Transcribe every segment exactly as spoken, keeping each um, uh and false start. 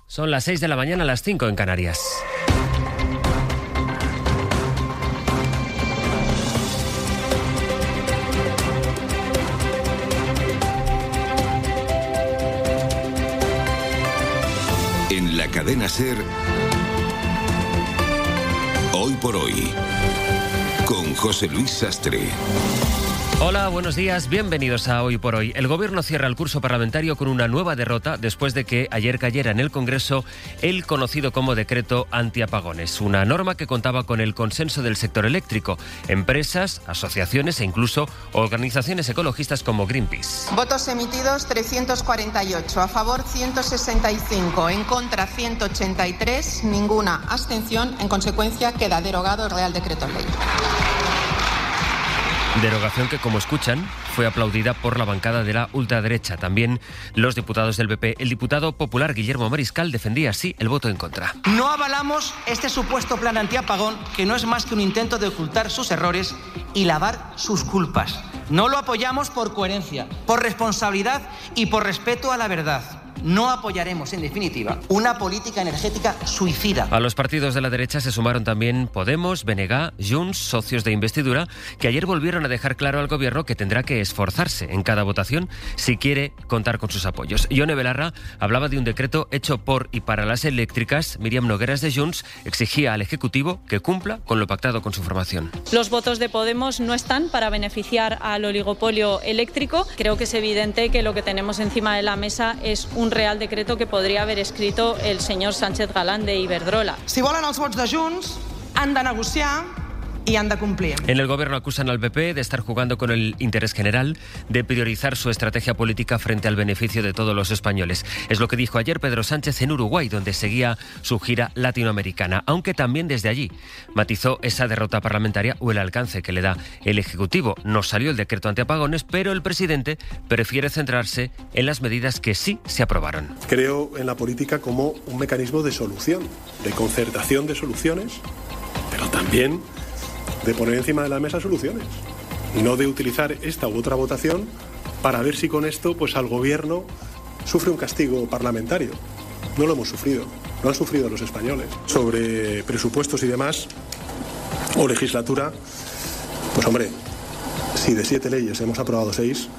Son las seis de la mañana, las cinco en Canarias. En la cadena SER, Hoy por Hoy, con José Luis Sastre. Hola, buenos días, bienvenidos a Hoy por Hoy. El Gobierno cierra el curso parlamentario con una nueva derrota después de que ayer cayera en el Congreso el conocido como Decreto Antiapagones, una norma que contaba con el consenso del sector eléctrico, empresas, asociaciones e incluso organizaciones ecologistas como Greenpeace. Votos emitidos trescientos cuarenta y ocho, a favor ciento sesenta y cinco, en contra ciento ochenta y tres, ninguna abstención. En consecuencia, queda derogado el Real Decreto Ley. Derogación que, como escuchan, fue aplaudida por la bancada de la ultraderecha. También los diputados del B P. El diputado popular Guillermo Mariscal defendía así el voto en contra. No avalamos este supuesto plan antiapagón, que no es más que un intento de ocultar sus errores y lavar sus culpas. No lo apoyamos por coherencia, por responsabilidad y por respeto a la verdad. No apoyaremos, en definitiva, una política energética suicida. A los partidos de la derecha se sumaron también Podemos, B N G, Junts, socios de investidura, que ayer volvieron a dejar claro al Gobierno que tendrá que esforzarse en cada votación si quiere contar con sus apoyos. Ione Belarra hablaba de un decreto hecho por y para las eléctricas. Miriam Nogueras, de Junts, exigía al Ejecutivo que cumpla con lo pactado con su formación. Los votos de Podemos no están para beneficiar al oligopolio eléctrico. Creo que es evidente que lo que tenemos encima de la mesa es un Real Decreto que podría haber escrito el señor Sánchez Galán de Iberdrola. Si volen els vots de Junts, han de negociar y han de cumplir. En el Gobierno acusan al B P de estar jugando con el interés general, de priorizar su estrategia política frente al beneficio de todos los españoles. Es lo que dijo ayer Pedro Sánchez en Uruguay, donde seguía su gira latinoamericana, aunque también desde allí matizó esa derrota parlamentaria o el alcance que le da el Ejecutivo. No salió el decreto antiapagones, pero el presidente prefiere centrarse en las medidas que sí se aprobaron. Creo en la política como un mecanismo de solución, de concertación de soluciones, pero también de poner encima de la mesa soluciones, no de utilizar esta u otra votación para ver si con esto pues al Gobierno sufre un castigo parlamentario. No lo hemos sufrido, lo han sufrido los españoles. Sobre presupuestos y demás, o legislatura, pues hombre, si de siete leyes hemos aprobado seis,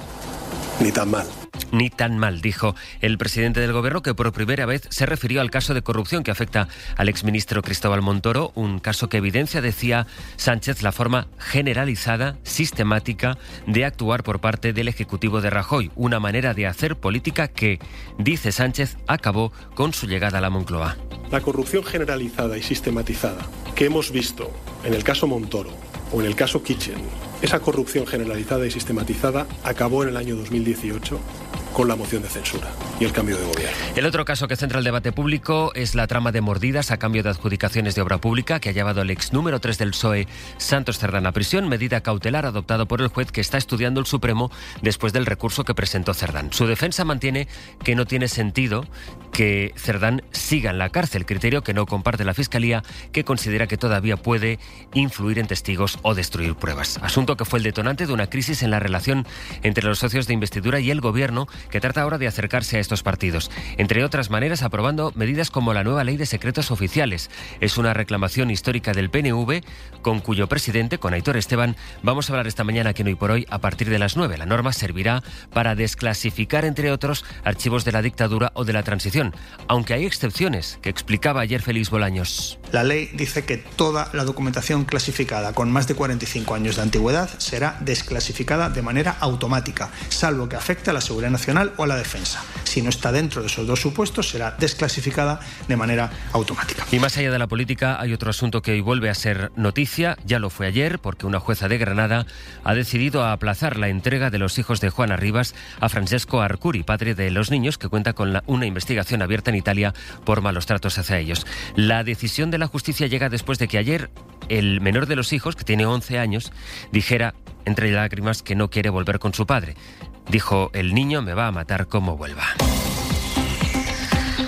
ni tan mal. Ni tan mal, dijo el presidente del Gobierno, que por primera vez se refirió al caso de corrupción que afecta al exministro Cristóbal Montoro, un caso que evidencia, decía Sánchez, la forma generalizada, sistemática de actuar por parte del Ejecutivo de Rajoy, una manera de hacer política que, dice Sánchez, acabó con su llegada a la Moncloa. La corrupción generalizada y sistematizada que hemos visto en el caso Montoro o en el caso Kitchen, esa corrupción generalizada y sistematizada acabó en el año dos mil dieciocho con la moción de censura y el cambio de gobierno. El otro caso que centra el debate público es la trama de mordidas a cambio de adjudicaciones de obra pública que ha llevado al ex número tres del P S O E, Santos Cerdán, a prisión, medida cautelar adoptada por el juez que está estudiando el Supremo después del recurso que presentó Cerdán. Su defensa mantiene que no tiene sentido que Cerdán siga en la cárcel, criterio que no comparte la Fiscalía, que considera que todavía puede influir en testigos o destruir pruebas. Asunto que fue el detonante de una crisis en la relación entre los socios de investidura y el Gobierno, que trata ahora de acercarse a estos partidos, entre otras maneras aprobando medidas como la nueva ley de secretos oficiales. Es una reclamación histórica del P N V, con cuyo presidente, con Aitor Esteban, vamos a hablar esta mañana aquí en Hoy por Hoy a partir de las nueve. La norma servirá para desclasificar, entre otros, archivos de la dictadura o de la transición, aunque hay excepciones, que explicaba ayer Félix Bolaños. La ley dice que toda la documentación clasificada con más de cuarenta y cinco años de antigüedad será desclasificada de manera automática, salvo que afecte a la seguridad nacional o a la defensa. Si no está dentro de esos dos supuestos, será desclasificada de manera automática. Y más allá de la política, hay otro asunto que hoy vuelve a ser noticia. Ya lo fue ayer, porque una jueza de Granada ha decidido aplazar la entrega de los hijos de Juana Rivas a Francesco Arcuri, padre de los niños, que cuenta con la, una investigación abierta en Italia por malos tratos hacia ellos. La decisión de la justicia llega después de que ayer el menor de los hijos, que tiene once años, dijera entre lágrimas que no quiere volver con su padre. Dijo: el niño me va a matar como vuelva.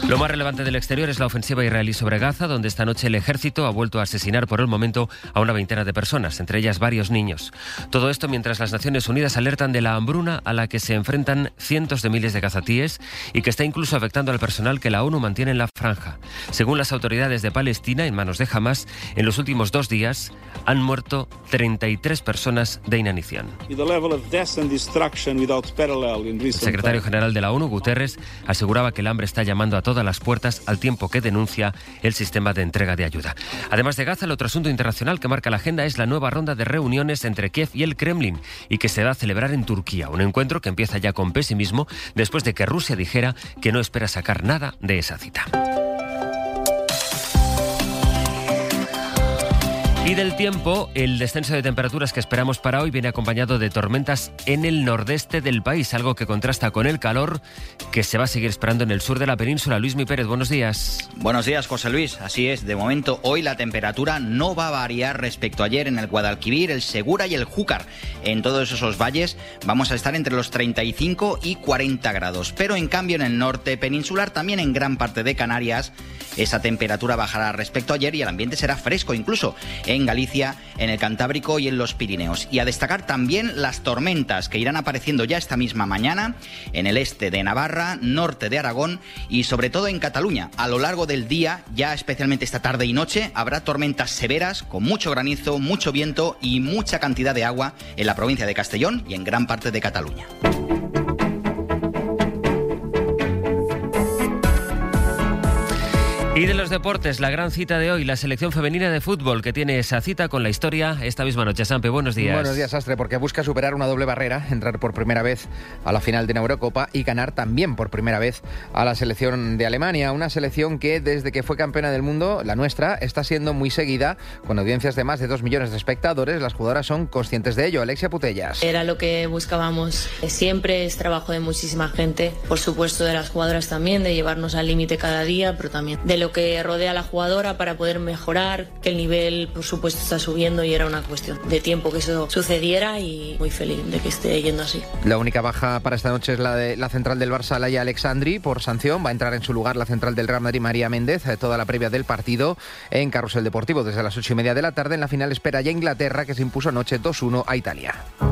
Lo más relevante del exterior es la ofensiva israelí sobre Gaza, donde esta noche el ejército ha vuelto a asesinar por el momento a una veintena de personas, entre ellas varios niños. Todo esto mientras las Naciones Unidas alertan de la hambruna a la que se enfrentan cientos de miles de gazatíes y que está incluso afectando al personal que la ONU mantiene en la franja. Según las autoridades de Palestina, en manos de Hamás, en los últimos dos días han muerto treinta y tres personas de inanición. El secretario general de la ONU, Guterres, aseguraba que el hambre está llamando a todas las puertas al tiempo que denuncia el sistema de entrega de ayuda. Además de Gaza, el otro asunto internacional que marca la agenda es la nueva ronda de reuniones entre Kiev y el Kremlin y que se va a celebrar en Turquía. Un encuentro que empieza ya con pesimismo después de que Rusia dijera que no espera sacar nada de esa cita. Y del tiempo, el descenso de temperaturas que esperamos para hoy viene acompañado de tormentas en el nordeste del país, algo que contrasta con el calor que se va a seguir esperando en el sur de la península. Luismi Pérez, buenos días. Buenos días, José Luis. Así es, de momento hoy la temperatura no va a variar respecto a ayer en el Guadalquivir, el Segura y el Júcar. En todos esos valles vamos a estar entre los treinta y cinco y cuarenta grados, pero en cambio en el norte peninsular, también en gran parte de Canarias, esa temperatura bajará respecto a ayer y el ambiente será fresco incluso en Galicia, en el Cantábrico y en los Pirineos. Y a destacar también las tormentas que irán apareciendo ya esta misma mañana en el este de Navarra, norte de Aragón y sobre todo en Cataluña. A lo largo del día, ya especialmente esta tarde y noche, habrá tormentas severas con mucho granizo, mucho viento y mucha cantidad de agua en la provincia de Castellón y en gran parte de Cataluña. Y de los deportes, la gran cita de hoy, la selección femenina de fútbol que tiene esa cita con la historia esta misma noche. Sampe, buenos días. Buenos días, Astre, porque busca superar una doble barrera, entrar por primera vez a la final de una Eurocopa y ganar también por primera vez a la selección de Alemania. Una selección que desde que fue campeona del mundo, la nuestra, está siendo muy seguida, con audiencias de más de dos millones de espectadores. Las jugadoras son conscientes de ello. Alexia Putellas. Era lo que buscábamos siempre, es trabajo de muchísima gente, por supuesto de las jugadoras también, de llevarnos al límite cada día, pero también de lo que rodea a la jugadora para poder mejorar, que el nivel por supuesto está subiendo y era una cuestión de tiempo que eso sucediera y muy feliz de que esté yendo así. La única baja para esta noche es la de la central del Barça, Laia Alexandri, por sanción. Va a entrar en su lugar la central del Real Madrid, María Méndez, toda la previa del partido en Carrusel Deportivo desde las ocho y media de la tarde. En la final espera ya Inglaterra, que se impuso anoche dos uno a Italia.